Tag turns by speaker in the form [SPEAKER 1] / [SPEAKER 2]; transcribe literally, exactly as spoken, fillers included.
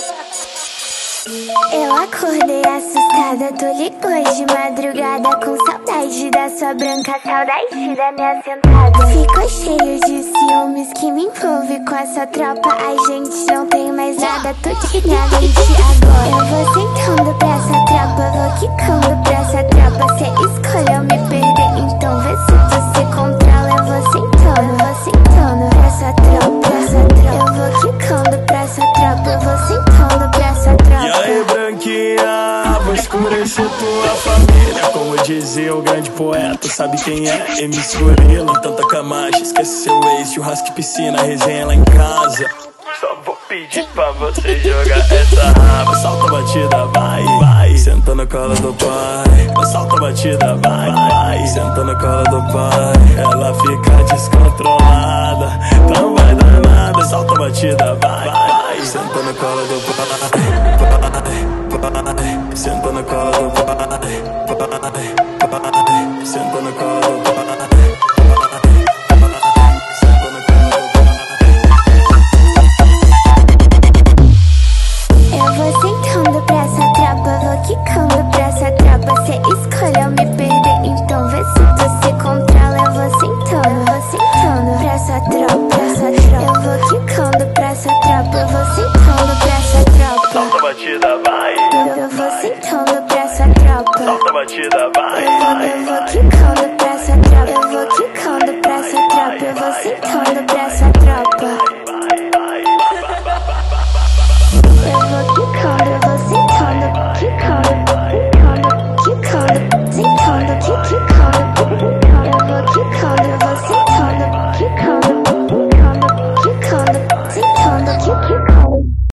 [SPEAKER 1] Eu acordei assustada, tu ligou de madrugada, com saudade da sua branca, saudade da minha sentada. Ficou cheio de ciúmes que me envolve com essa tropa. A gente não tem mais nada, tu tinha mente agora. Eu vou sentando pra essa tropa, vou quicando pra essa tropa. Cê escolheu me perder, então vê se tu se controla. Eu vou sentando, vou sentando pra essa tropa, pra essa tropa. Eu vou quicando pra essa tropa, eu vou sentando pra essa tropa.
[SPEAKER 2] E aí, branquinha, vou escurecer tua família. Como dizia o grande poeta, sabe quem é? M C Gorila, tanta camacha, esquece seu ex, churrasco e piscina, resenha lá em casa. Só vou pedir pra você jogar essa raba. Salta a batida, vai, vai, senta na cola do pai. Salta a batida, vai, vai, senta na cola do pai. Ela fica descontrolada, não vai dar nada. Salta a batida, vai, vai, senta na cola do pai, vai, senta na cola do pai, vai, senta na cola do pai.
[SPEAKER 1] Eu vou sentando pra essa tropa, vou quicando pra essa tropa. Cê escolheu me perder, então vê se tu se controla. Eu vou sentando, vou sentando pra essa tropa, pra essa tropa. Eu vou quicando pra essa tropa, eu vou sentando pra essa tropa.
[SPEAKER 2] Salta a batida, vai.
[SPEAKER 1] Eu, eu vou sentando pra essa tropa.
[SPEAKER 2] Salta a batida, vai.
[SPEAKER 1] Eu vou, eu vou quicando pra essa tropa, eu vou quicando pra essa tropa. Eu vou sentando pra essa tropa. Eu vou quicando, eu vou sentando, quicando, quicando, quicando, sentando, quicando, quicando. Eu vou quicando, eu vou sentando, quicando, quicando, quicando, sentando, quicando.